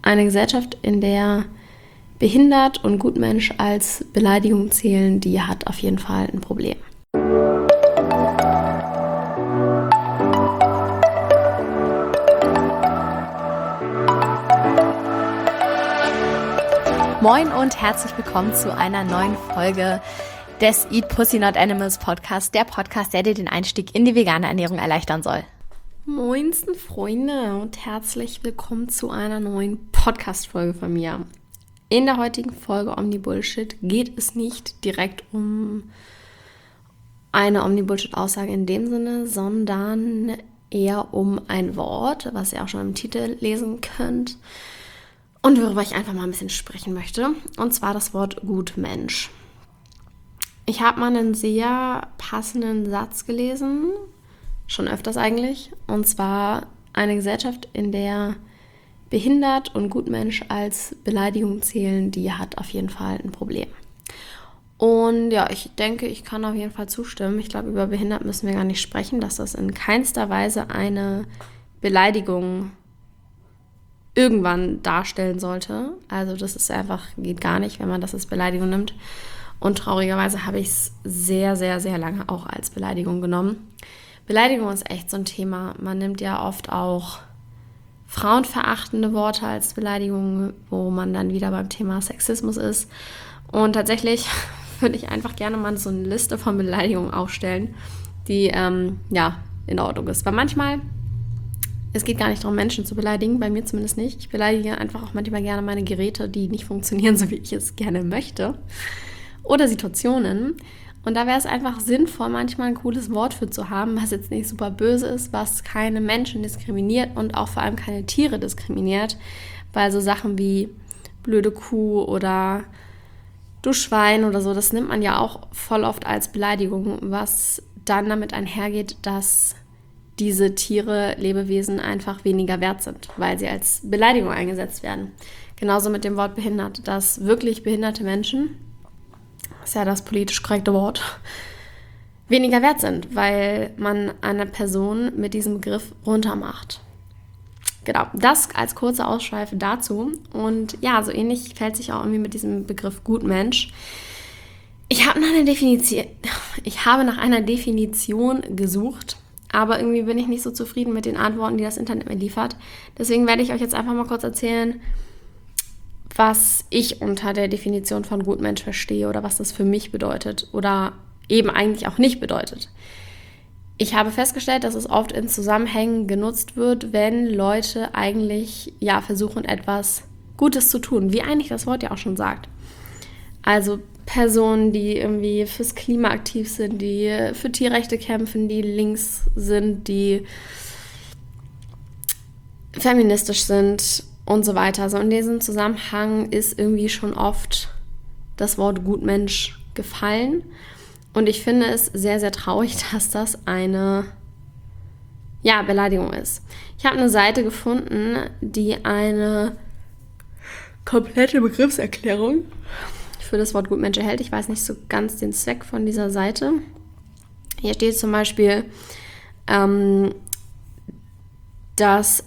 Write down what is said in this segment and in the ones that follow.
Eine Gesellschaft, in der behindert und Gutmensch als Beleidigung zählen, die hat auf jeden Fall ein Problem. Moin und herzlich willkommen zu einer neuen Folge des Eat Pussy Not Animals Podcast, der Podcast, der dir den Einstieg in die vegane Ernährung erleichtern soll. Moinsten Freunde und herzlich willkommen zu einer neuen Podcast-Folge von mir. In der heutigen Folge Omni-Bullshit geht es nicht direkt um eine Omni-Bullshit-Aussage in dem Sinne, sondern eher um ein Wort, was ihr auch schon im Titel lesen könnt und worüber ich einfach mal ein bisschen sprechen möchte, und zwar das Wort Gutmensch. Ich habe mal einen sehr passenden Satz gelesen, schon öfters eigentlich, und zwar: eine Gesellschaft, in der behindert und Gutmensch als Beleidigung zählen, die hat auf jeden Fall ein Problem. Und ja, ich denke, ich kann auf jeden Fall zustimmen. Ich glaube, über behindert müssen wir gar nicht sprechen, dass das in keinster Weise eine Beleidigung irgendwann darstellen sollte. Also das ist einfach, geht gar nicht, wenn man das als Beleidigung nimmt. Und traurigerweise habe ich es sehr, sehr, sehr lange auch als Beleidigung genommen. Beleidigung ist echt so ein Thema. Man nimmt ja oft auch frauenverachtende Worte als Beleidigung, wo man dann wieder beim Thema Sexismus ist. Und tatsächlich würde ich einfach gerne mal so eine Liste von Beleidigungen aufstellen, die in Ordnung ist. Weil manchmal, es geht gar nicht darum, Menschen zu beleidigen, bei mir zumindest nicht. Ich beleidige einfach auch manchmal gerne meine Geräte, die nicht funktionieren, so wie ich es gerne möchte. Oder Situationen. Und da wäre es einfach sinnvoll, manchmal ein cooles Wort für zu haben, was jetzt nicht super böse ist, was keine Menschen diskriminiert und auch vor allem keine Tiere diskriminiert. Weil so Sachen wie blöde Kuh oder du Schwein oder so, das nimmt man ja auch voll oft als Beleidigung, was dann damit einhergeht, dass diese Tiere, Lebewesen einfach weniger wert sind, weil sie als Beleidigung eingesetzt werden. Genauso mit dem Wort behindert, dass wirklich behinderte Menschen, das ist ja das politisch korrekte Wort, weniger wert sind, weil man eine Person mit diesem Begriff runtermacht. Genau, das als kurze Ausschweife dazu. Und ja, so ähnlich fällt sich auch irgendwie mit diesem Begriff Gutmensch. Ich habe nach einer Definition gesucht, aber irgendwie bin ich nicht so zufrieden mit den Antworten, die das Internet mir liefert. Deswegen werde ich euch jetzt einfach mal kurz erzählen, was ich unter der Definition von Gutmensch verstehe oder was das für mich bedeutet oder eben eigentlich auch nicht bedeutet. Ich habe festgestellt, dass es oft in Zusammenhängen genutzt wird, wenn Leute eigentlich versuchen, etwas Gutes zu tun, wie eigentlich das Wort ja auch schon sagt. Also Personen, die irgendwie fürs Klima aktiv sind, die für Tierrechte kämpfen, die links sind, die feministisch sind und so weiter. Also in diesem Zusammenhang ist irgendwie schon oft das Wort Gutmensch gefallen. Und ich finde es sehr, sehr traurig, dass das eine Beleidigung ist. Ich habe eine Seite gefunden, die eine komplette Begriffserklärung für das Wort Gutmensch erhält. Ich weiß nicht so ganz den Zweck von dieser Seite. Hier steht zum Beispiel, dass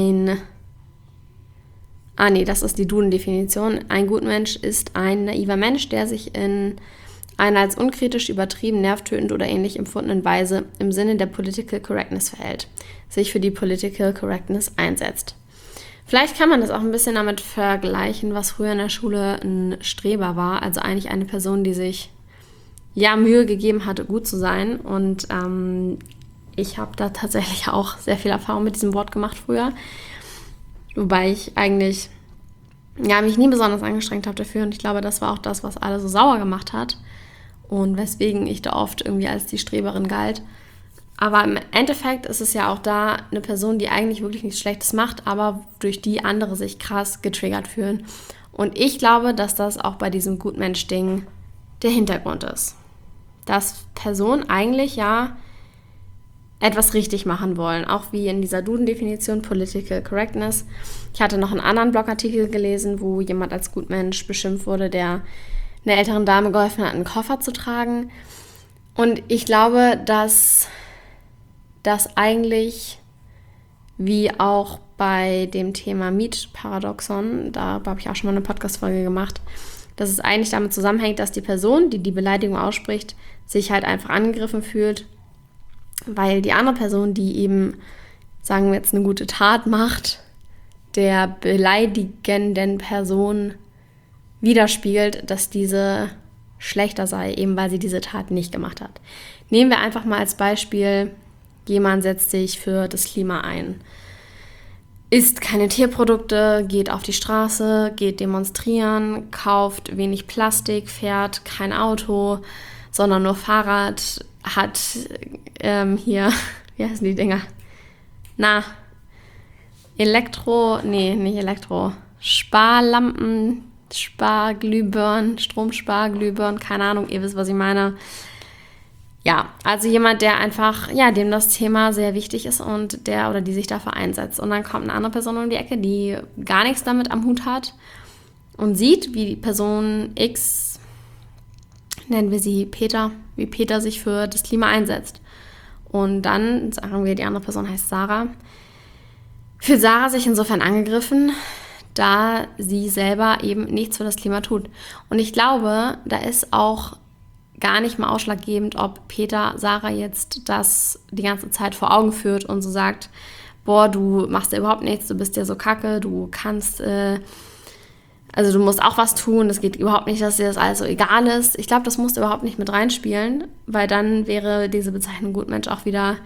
das ist die Duden-Definition. Ein Gutmensch ist ein naiver Mensch, der sich in einer als unkritisch, übertrieben, nervtötend oder ähnlich empfundenen Weise im Sinne der Political Correctness verhält, sich für die Political Correctness einsetzt. Vielleicht kann man das auch ein bisschen damit vergleichen, was früher in der Schule ein Streber war, also eigentlich eine Person, die sich Mühe gegeben hatte, gut zu sein. Und ich habe da tatsächlich auch sehr viel Erfahrung mit diesem Wort gemacht früher, wobei ich eigentlich mich nie besonders angestrengt habe dafür, und ich glaube, das war auch das, was alle so sauer gemacht hat und weswegen ich da oft irgendwie als die Streberin galt. Aber im Endeffekt ist es ja auch da eine Person, die eigentlich wirklich nichts Schlechtes macht, aber durch die andere sich krass getriggert fühlen. Und ich glaube, dass das auch bei diesem Gutmensch-Ding der Hintergrund ist. Dass Personen eigentlich etwas richtig machen wollen, auch wie in dieser Duden-Definition Political Correctness. Ich hatte noch einen anderen Blogartikel gelesen, wo jemand als Gutmensch beschimpft wurde, der einer älteren Dame geholfen hat, einen Koffer zu tragen. Und ich glaube, dass das eigentlich wie auch bei dem Thema Mietparadoxon, da habe ich auch schon mal eine Podcast-Folge gemacht, dass es eigentlich damit zusammenhängt, dass die Person, die die Beleidigung ausspricht, sich halt einfach angegriffen fühlt, weil die andere Person, die eben, sagen wir jetzt, eine gute Tat macht, der beleidigenden Person widerspiegelt, dass diese schlechter sei, eben weil sie diese Tat nicht gemacht hat. Nehmen wir einfach mal als Beispiel, jemand setzt sich für das Klima ein, isst keine Tierprodukte, geht auf die Straße, geht demonstrieren, kauft wenig Plastik, fährt kein Auto, sondern nur Fahrrad, hat hier, wie heißen die Dinger? Sparlampen, Sparglühbirnen, Stromsparglühbirnen, keine Ahnung, ihr wisst, was ich meine. Ja, also jemand, der einfach, dem das Thema sehr wichtig ist und der oder die sich dafür einsetzt. Und dann kommt eine andere Person um die Ecke, die gar nichts damit am Hut hat und sieht, wie die Person X, nennen wir sie Peter, wie Peter sich für das Klima einsetzt. Und dann, sagen wir, die andere Person heißt Sarah, fühlt Sarah sich insofern angegriffen, da sie selber eben nichts für das Klima tut. Und ich glaube, da ist auch gar nicht mal ausschlaggebend, ob Peter Sarah jetzt das die ganze Zeit vor Augen führt und so sagt, boah, du machst ja überhaupt nichts, du bist ja so kacke, du kannst, du musst auch was tun, es geht überhaupt nicht, dass dir das alles so egal ist. Ich glaube, das musst du überhaupt nicht mit reinspielen, weil dann wäre diese Bezeichnung Gutmensch auch wieder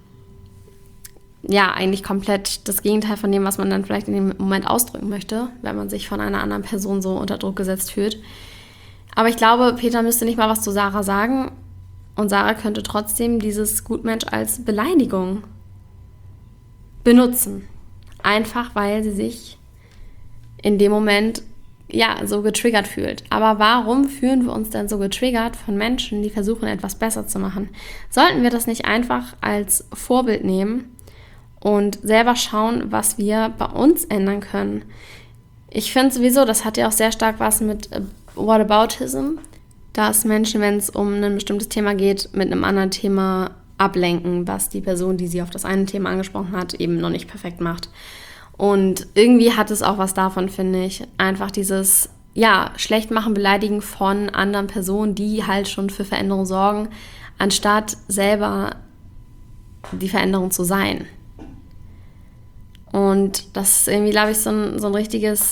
eigentlich komplett das Gegenteil von dem, was man dann vielleicht in dem Moment ausdrücken möchte, wenn man sich von einer anderen Person so unter Druck gesetzt fühlt. Aber ich glaube, Peter müsste nicht mal was zu Sarah sagen und Sarah könnte trotzdem dieses Gutmensch als Beleidigung benutzen. Einfach, weil sie sich in dem Moment so getriggert fühlt. Aber warum fühlen wir uns denn so getriggert von Menschen, die versuchen, etwas besser zu machen? Sollten wir das nicht einfach als Vorbild nehmen und selber schauen, was wir bei uns ändern können? Ich finde sowieso, das hat ja auch sehr stark was mit Whataboutism, dass Menschen, wenn es um ein bestimmtes Thema geht, mit einem anderen Thema ablenken, was die Person, die sie auf das eine Thema angesprochen hat, eben noch nicht perfekt macht. Und irgendwie hat es auch was davon, finde ich. Einfach dieses, Schlechtmachen, Beleidigen von anderen Personen, die halt schon für Veränderung sorgen, anstatt selber die Veränderung zu sein. Und das ist irgendwie, glaube ich, so ein richtiges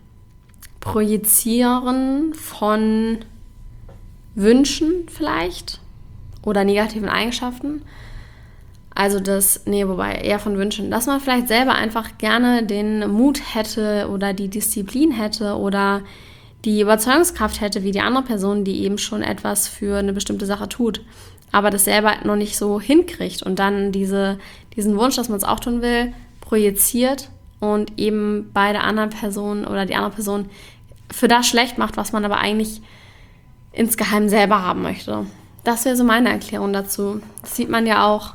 Projizieren von Wünschen vielleicht oder negativen Eigenschaften. Also eher von Wünschen, dass man vielleicht selber einfach gerne den Mut hätte oder die Disziplin hätte oder die Überzeugungskraft hätte wie die andere Person, die eben schon etwas für eine bestimmte Sache tut, aber das selber noch nicht so hinkriegt und dann diesen Wunsch, dass man es auch tun will, projiziert und eben bei der anderen Person oder die andere Person für das schlecht macht, was man aber eigentlich insgeheim selber haben möchte. Das wäre so meine Erklärung dazu. Das sieht man ja auch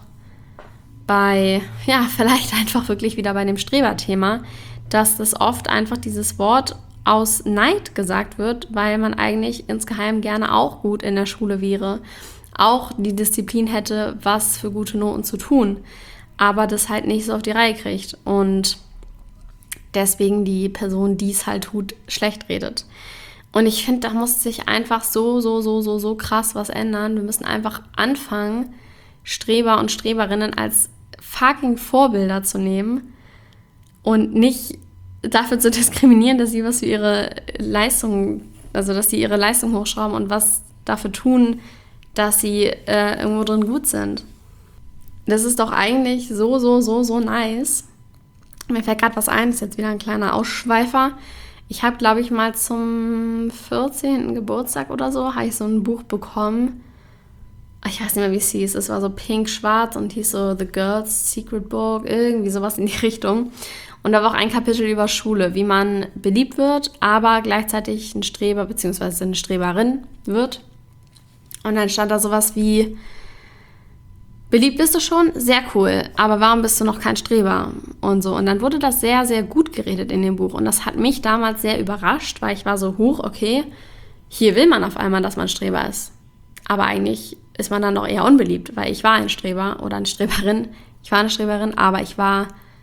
vielleicht einfach wirklich wieder bei dem Streberthema, dass das oft einfach dieses Wort aus Neid gesagt wird, weil man eigentlich insgeheim gerne auch gut in der Schule wäre, auch die Disziplin hätte, was für gute Noten zu tun, aber das halt nicht so auf die Reihe kriegt und deswegen die Person, die es halt tut, schlecht redet. Und ich finde, da muss sich einfach so krass was ändern. Wir müssen einfach anfangen, Streber und Streberinnen als fucking Vorbilder zu nehmen und nicht dafür zu diskriminieren, dass sie was für ihre Leistung, also dass sie ihre Leistung hochschrauben und was dafür tun, dass sie irgendwo drin gut sind. Das ist doch eigentlich so nice. Mir fällt gerade was ein, das ist jetzt wieder ein kleiner Ausschweifer. Ich habe, glaube ich, mal zum 14. Geburtstag oder so, habe ich so ein Buch bekommen. Ich weiß nicht mehr, wie es hieß. Es war so pink-schwarz und hieß so The Girl's Secret Book, irgendwie sowas in die Richtung. Und da war auch ein Kapitel über Schule, wie man beliebt wird, aber gleichzeitig ein Streber bzw. eine Streberin wird. Und dann stand da sowas wie: Beliebt bist du schon? Sehr cool. Aber warum bist du noch kein Streber? Und so. Und dann wurde das sehr, sehr gut geredet in dem Buch. Und das hat mich damals sehr überrascht, weil ich war so, okay, hier will man auf einmal, dass man Streber ist. Aber eigentlich ist man dann doch eher unbeliebt, weil ich war ein Streber oder eine Streberin. Ich war eine Streberin, aber ich war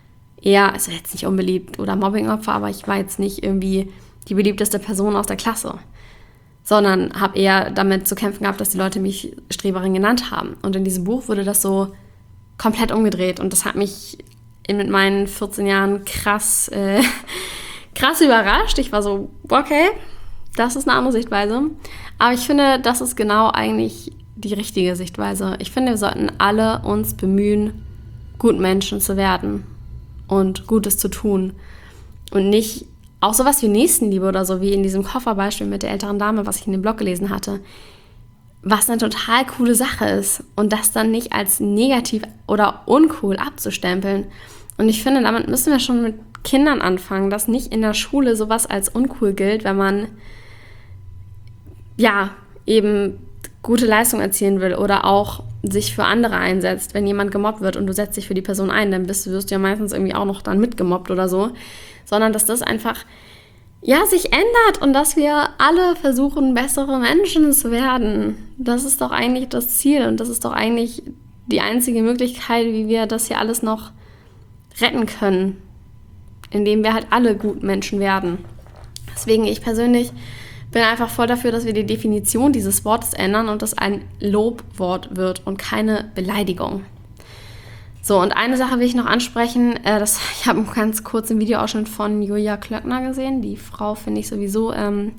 eher, also jetzt nicht unbeliebt oder Mobbingopfer, aber ich war jetzt nicht irgendwie die beliebteste Person aus der Klasse, sondern habe eher damit zu kämpfen gehabt, dass die Leute mich Streberin genannt haben. Und in diesem Buch wurde das so komplett umgedreht und das hat mich mit meinen 14 Jahren krass überrascht. Ich war so, okay, das ist eine andere Sichtweise. Aber ich finde, das ist genau eigentlich die richtige Sichtweise. Ich finde, wir sollten alle uns bemühen, gut Menschen zu werden und Gutes zu tun. Und nicht auch sowas wie Nächstenliebe oder so, wie in diesem Kofferbeispiel mit der älteren Dame, was ich in dem Blog gelesen hatte, was eine total coole Sache ist. Und das dann nicht als negativ oder uncool abzustempeln. Und ich finde, damit müssen wir schon mit Kindern anfangen, dass nicht in der Schule sowas als uncool gilt, wenn man ja eben gute Leistung erzielen will oder auch sich für andere einsetzt. Wenn jemand gemobbt wird und du setzt dich für die Person ein, dann wirst du ja meistens irgendwie auch noch dann mitgemobbt oder so. Sondern dass das einfach ja sich ändert und dass wir alle versuchen, bessere Menschen zu werden. Das ist doch eigentlich das Ziel und das ist doch eigentlich die einzige Möglichkeit, wie wir das hier alles noch retten können, indem wir halt alle guten Menschen werden. Deswegen, ich persönlich bin einfach voll dafür, dass wir die Definition dieses Wortes ändern und das ein Lobwort wird und keine Beleidigung. So, und eine Sache will ich noch ansprechen. Ich habe einen ganz kurzen Videoausschnitt von Julia Klöckner gesehen. Die Frau finde ich sowieso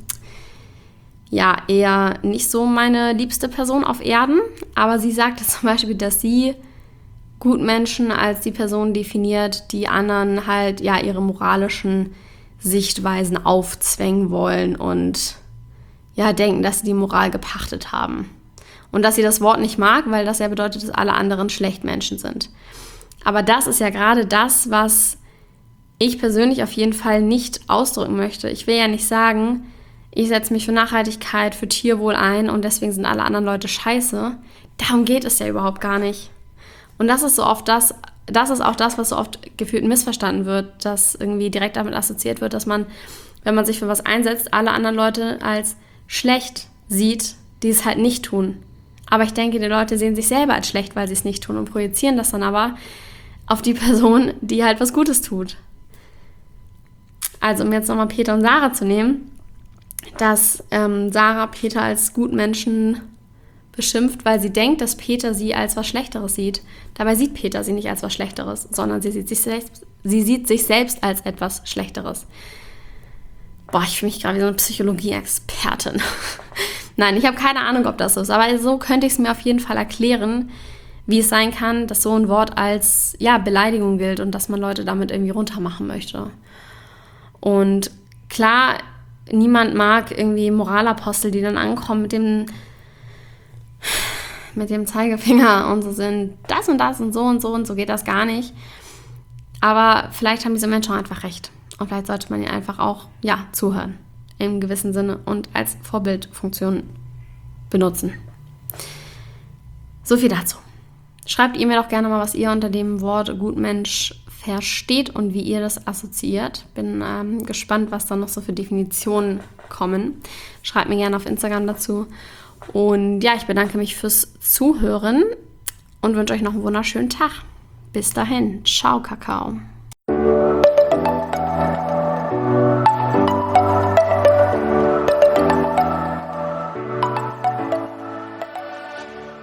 eher nicht so meine liebste Person auf Erden. Aber sie sagte zum Beispiel, dass sie Gutmenschen als die Person definiert, die anderen halt ja ihre moralischen Sichtweisen aufzwängen wollen und ja denken, dass sie die Moral gepachtet haben. Und dass sie das Wort nicht mag, weil das ja bedeutet, dass alle anderen Schlechtmenschen sind. Aber das ist ja gerade das, was ich persönlich auf jeden Fall nicht ausdrücken möchte. Ich will ja nicht sagen, ich setze mich für Nachhaltigkeit, für Tierwohl ein und deswegen sind alle anderen Leute scheiße. Darum geht es ja überhaupt gar nicht. Und das ist so oft das ist auch das, was so oft gefühlt missverstanden wird, dass irgendwie direkt damit assoziiert wird, dass man, wenn man sich für was einsetzt, alle anderen Leute als schlecht sieht, die es halt nicht tun. Aber ich denke, die Leute sehen sich selber als schlecht, weil sie es nicht tun und projizieren das dann aber auf die Person, die halt was Gutes tut. Also um jetzt nochmal Peter und Sarah zu nehmen, dass Sarah Peter als Gutmenschen beschimpft, weil sie denkt, dass Peter sie als was Schlechteres sieht. Dabei sieht Peter sie nicht als was Schlechteres, sondern sie sieht sich selbst als etwas Schlechteres. Boah, ich fühle mich gerade wie so eine Psychologie-Expertin. Nein, ich habe keine Ahnung, ob das so ist, aber so könnte ich es mir auf jeden Fall erklären, wie es sein kann, dass so ein Wort als Beleidigung gilt und dass man Leute damit irgendwie runtermachen möchte. Und klar, niemand mag irgendwie Moralapostel, die dann ankommen mit dem Zeigefinger und so sind das und so geht das gar nicht. Aber vielleicht haben diese Menschen auch einfach recht. Und vielleicht sollte man ihnen einfach auch, zuhören. Im gewissen Sinne und als Vorbildfunktion benutzen. So viel dazu. Schreibt ihr mir doch gerne mal, was ihr unter dem Wort Gutmensch versteht und wie ihr das assoziiert. Bin gespannt, was da noch so für Definitionen kommen. Schreibt mir gerne auf Instagram dazu. Und ich bedanke mich fürs Zuhören und wünsche euch noch einen wunderschönen Tag. Bis dahin. Ciao, Kakao.